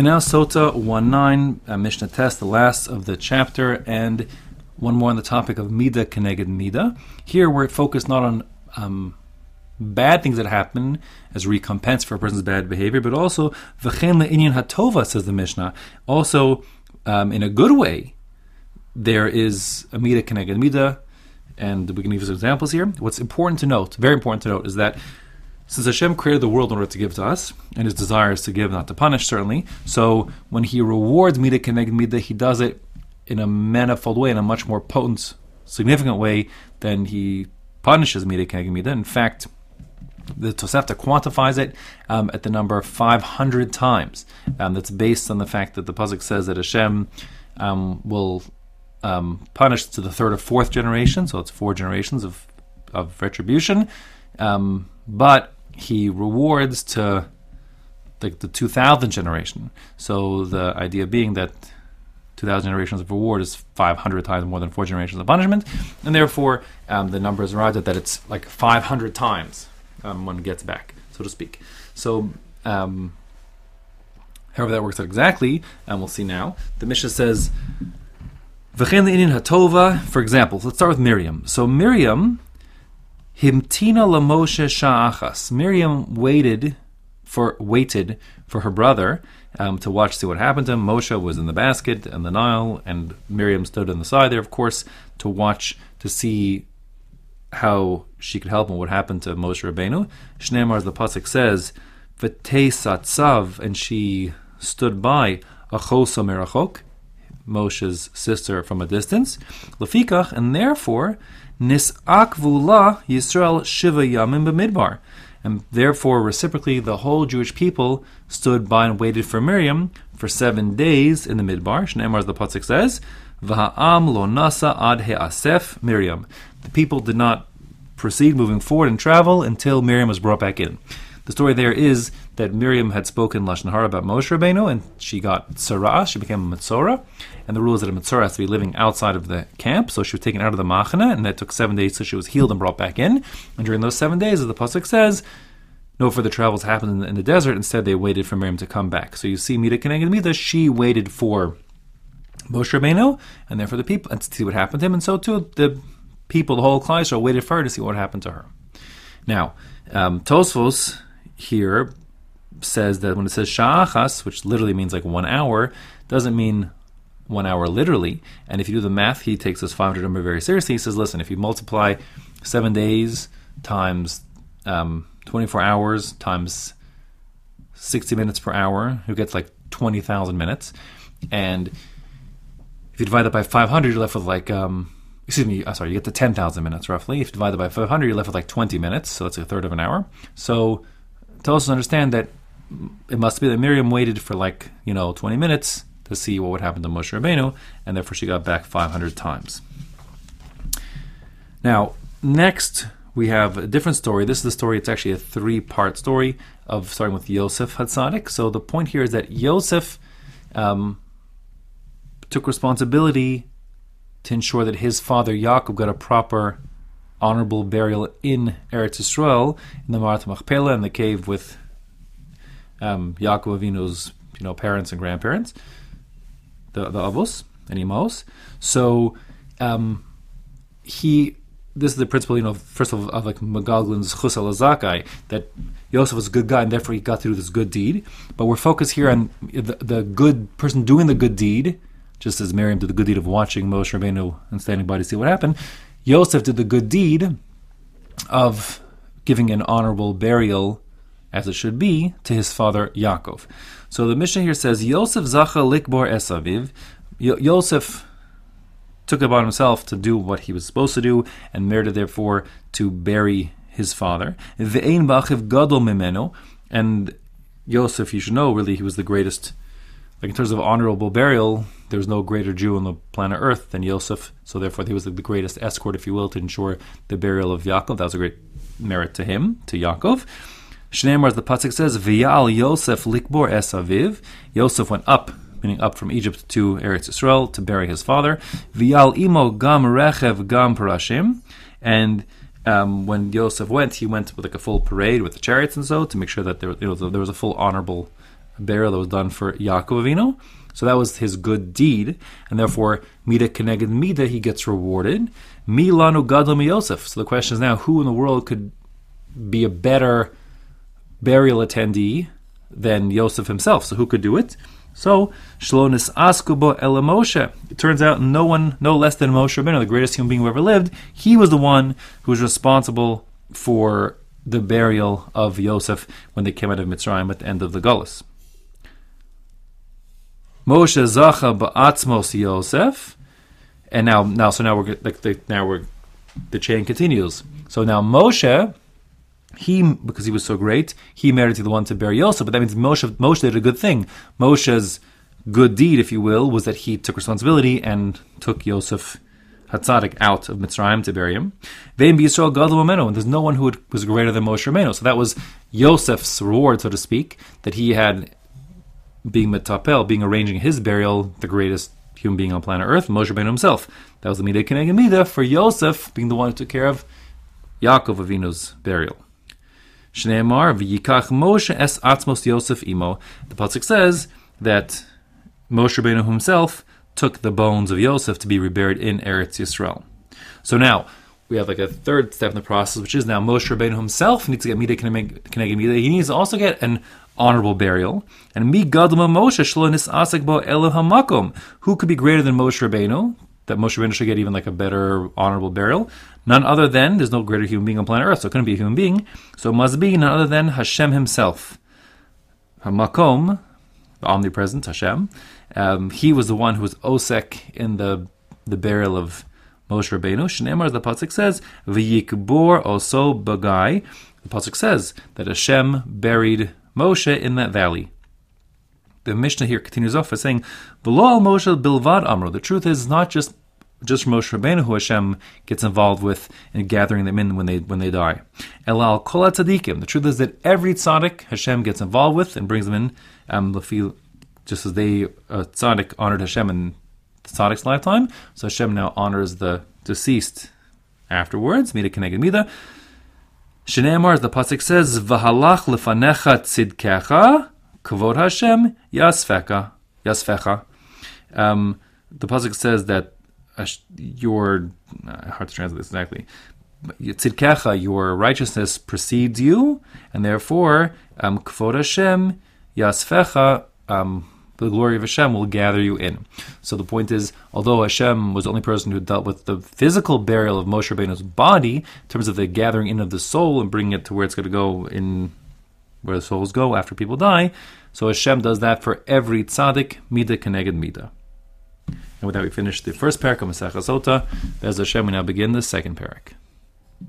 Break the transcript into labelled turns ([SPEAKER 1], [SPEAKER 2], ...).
[SPEAKER 1] And now Sota 1.9, Mishnah Test, the last of the chapter, and one more on the topic of Mida Keneged Mida. Here we're focused not on bad things that happen as recompense for a person's bad behavior, but also V'chein le'inyan hatova, says the Mishnah. Also, in a good way, there is a Mida Keneged Mida, and we can give some examples here. What's important to note, very important to note, is that since Hashem created the world in order to give to us, and His desire is to give, not to punish, certainly, so when He rewards Mida Keneged Mida, He does it in a manifold way, in a much more potent, significant way than He punishes Mida Keneged Mida. In fact, the Tosefta quantifies it at the number 500 times. That's based on the fact that the pasuk says that Hashem will punish to the third or fourth generation, so it's 4 generations of retribution, but He rewards to the 2000th generation. So the idea being that 2,000 generations of reward is 500 times more than 4 generations of punishment, and therefore the number is arrived at that it's like 500 times one gets back, so to speak. So however that works out exactly, we'll see now. The Mishnah says, V'chein le'inyan hatova, for example, let's start with Miriam. So Miriam, himtina lamoshe sha'achas. Miriam waited for her brother to watch, see what happened to him. Moshe was in the basket and the Nile, and Miriam stood on the side there, of course, to watch, to see how she could help him, what happened to Moshe Rabbeinu. Shneimar, as the pasuk says, v'teisat tzav, and she stood by achosa merachok, Moshe's sister, from a distance. Lefikach, and therefore nisakvu la Yisrael shiva yamim b'midbar, and therefore reciprocally the whole Jewish people stood by and waited for Miriam for 7 days in the Midbar. Shneimar, as the pasuk says, v'ha'am lo nasa ad he'asef Miriam. The people did not proceed moving forward and travel until Miriam was brought back in. The story there is that Miriam had spoken Lashon Hara about Moshe Rabbeinu, and she got tzara, she became a Metzora, and the rule is that a Metzora has to be living outside of the camp, so she was taken out of the Machana, and that took 7 days, so she was healed and brought back in. And during those 7 days, as the pasuk says, no further travels happened in the desert. Instead, they waited for Miriam to come back. So you see, Mida Keneged Mida, she waited for Moshe Rabbeinu, and therefore the people, and to see what happened to him, and so too the people, the whole Klal Yisrael, waited for her to see what happened to her. Now, Tosfos here says that when it says sha'achas, which literally means like 1 hour, doesn't mean 1 hour literally. And if you do the math, he takes this 500 number very seriously. He says, listen, if you multiply 7 days times 24 hours times 60 minutes per hour, you get like 20,000 minutes. And if you divide that by 500, you're left with like, you get to 10,000 minutes roughly. If you divide that by 500, you're left with like 20 minutes, so that's a third of an hour. So to also understand that it must be that Miriam waited for 20 minutes to see what would happen to Moshe Rabbeinu, and therefore she got back 500 times. Now, next we have a different story. This is the story, it's actually a 3-part story of starting with Yosef Hatzadik. So the point here is that Yosef took responsibility to ensure that his father Yaakov got a proper, honorable burial in Eretz Yisrael, in the Marat Machpelah, in the cave with Yaakov Avinu's parents and grandparents, the Avos and Imos. So this is the principle, first of all, of like Megalgalin's Chus al Zakai, that Yosef was a good guy and therefore he got through this good deed. But we're focused here on the good person doing the good deed, just as Miriam did the good deed of watching Moshe Rabbeinu and standing by to see what happened. Yosef did the good deed of giving an honorable burial, as it should be, to his father Yaakov. So the Mishnah here says, Yosef zacha likbor esaviv. Yosef took it upon himself to do what he was supposed to do, and merited therefore to bury his father. Ve'ein b'achiv gadol mimeno. And Yosef, you should know, really he was the greatest. Like in terms of honorable burial, there was no greater Jew on the planet Earth than Yosef, so therefore he was the greatest escort, if you will, to ensure the burial of Yaakov. That was a great merit to him, to Yaakov. Shneimar, as the pasuk says, V'yal Yosef likbor esaviv. Yosef went up, meaning up from Egypt to Eretz Yisrael to bury his father. V'yal imo gam rechev gam parashim. And when Yosef went, he went with like a full parade with the chariots and so, to make sure that there was a full honorable burial that was done for Yaakov Avinu. So that was his good deed, and therefore, Mida Keneged Mida, he gets rewarded. Mi lanu gadol mi Yosef. So the question is now, who in the world could be a better burial attendee than Yosef himself? So who could do it? So, Shlo nis'asku bo ela Moshe. It turns out no one, no less than Moshe Rabbeinu, the greatest human being who ever lived, he was the one who was responsible for the burial of Yosef when they came out of Mitzrayim at the end of the Golus. Moshe zacha ba'atzmos Yosef, and now the chain continues. So now Moshe, because he was so great, he merited the one to bury Yosef. But that means Moshe did a good thing. Moshe's good deed, if you will, was that he took responsibility and took Yosef Hatzadik out of Mitzrayim to bury him. Ve'im b'Yisrael gadol mameno, and there's no one who was greater than Moshe Rabbeinu. So that was Yosef's reward, so to speak, that he had, being metapel, being arranging his burial, the greatest human being on planet Earth, Moshe Rabbeinu himself. That was the Mida Keneged Mida for Yosef being the one who took care of Yaakov Avinu's burial. Shneimar v'yikach Moshe es atzmos Yosef imo. The pasuk says that Moshe Rabbeinu himself took the bones of Yosef to be reburied in Eretz Yisrael. So now we have like a third step in the process, which is now Moshe Rabbeinu himself needs to get Mida Keneged Mida. He needs to also get an honorable burial. And mi gadol Moshe shlo nis'asek bo elu hamakom. Who could be greater than Moshe Rabbeinu? That Moshe Rabbeinu should get even like a better honorable burial. None other than, there's no greater human being on planet Earth, so it couldn't be a human being. So it must be none other than Hashem himself. Hamakom, the omnipresent Hashem. He was the one who was osek in the burial of Moshe Rabbeinu. Shneimar, the pasuk says, v'yikbor oso bagai. The pasuk says that Hashem buried Moshe in that valley. The Mishnah here continues off by saying, "V'lo al Moshe bilvad amro." The truth is not just Moshe Rabbeinu who Hashem gets involved with in gathering them in when they die. El al kol tzadikim. The truth is that every tzaddik Hashem gets involved with and brings them in. Just as tzaddik honored Hashem in the tzaddik's lifetime, so Hashem now honors the deceased afterwards. Mida Keneged Mida. Shneimar, as the pasuk says, "V'halach lefanecha tzidkecha, kavod Hashem yasfecha." The pasuk says that hard to translate this exactly. Tzidkecha, your righteousness precedes you, and therefore, kavod Hashem yasfecha, the glory of Hashem will gather you in. So the point is, although Hashem was the only person who dealt with the physical burial of Moshe Rabbeinu's body, in terms of the gathering in of the soul and bringing it to where it's going to go, in where the souls go after people die, so Hashem does that for every tzaddik, Mida Keneged Mida. And with that we finish the first parak of Masechah Sota. Be'ez Hashem, we now begin the second parak.